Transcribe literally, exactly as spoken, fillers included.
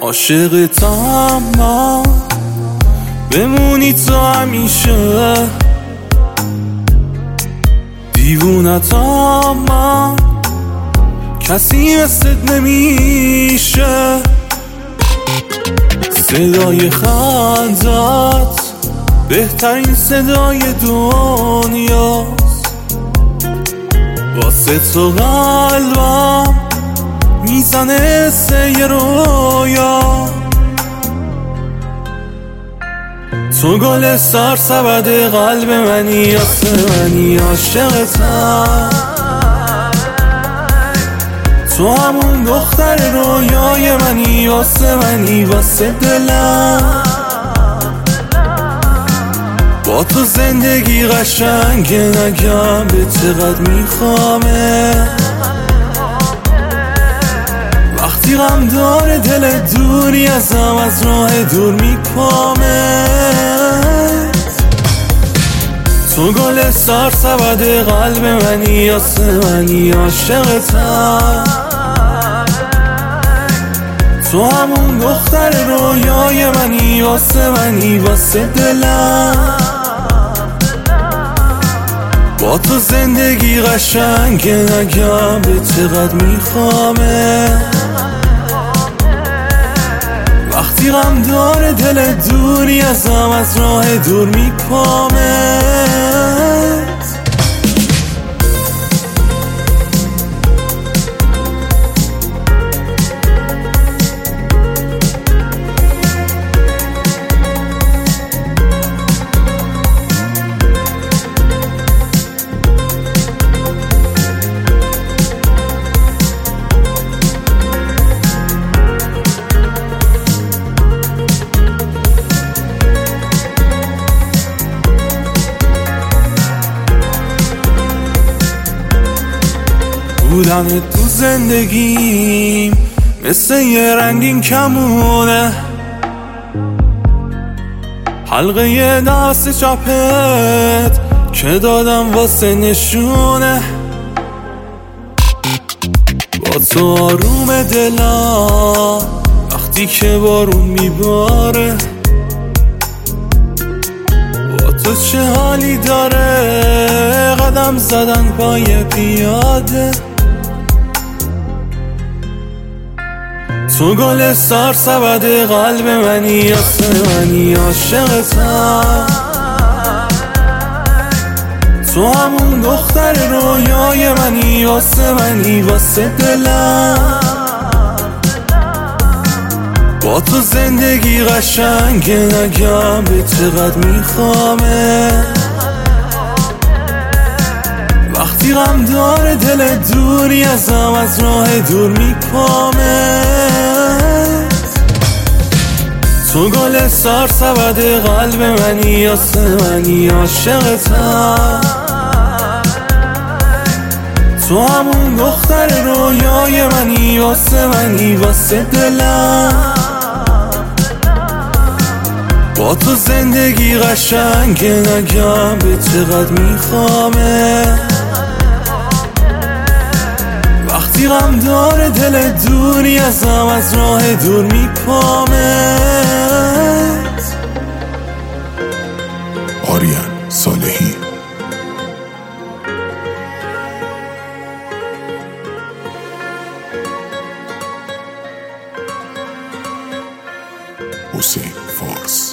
عاشقتم من، بمونی تو همیشه. دیوونتم من، کسی مثلت نمیشه. صدای خندت بهترین صدای دنیاست. واسه تو قلبم میزنه سه یه رویا. تو گل سرسبد قلب منی، یاسه منی عاشقتم. تو همون دختر رویای منی، واسه منی واسه دلم. با تو زندگی قشنگه، نگم به چقدر میخوامه. وقتی غم داره دل دوری ازم، از راه دور میپامه. تو گل سرسبد قلب منی، یاسه منی عاشقتم. تو همون دختر رویای منی، واسه منی واسه دلم. با تو زندگی قشنگه، نگم به چقدر میخوامه. وقتی غم داره دل دوری ازم، از راه دور میپامه. بودن تو زندگیم مثل یه رنگین کمونه. حلقه دست چپت که دادم واسه نشونه. با تو آروم دلم وقتی که بارون میباره. با تو چه حالی داره قدم زدن پای پیاده. تو گل سرسبد قلب منی، یاسه منی عاشقتم. تو همون دختر رویای منی، واسه منی واسه دلم. با تو زندگی قشنگه، نگم به چقدر میخوامه. وقتی غم داره دل دوری ازم، از راه دور میپامه. تو گل سرسبد قلب منی، یاسه منی عاشقتم. تو همون دختر رویای منی، واسه منی واسه دلم. با تو زندگی قشنگه، نگم به چقدر میخوامه. وقتی غم داره دل دوری ازم، از راه دور میپامه. آریان صالحی. حسین فارس.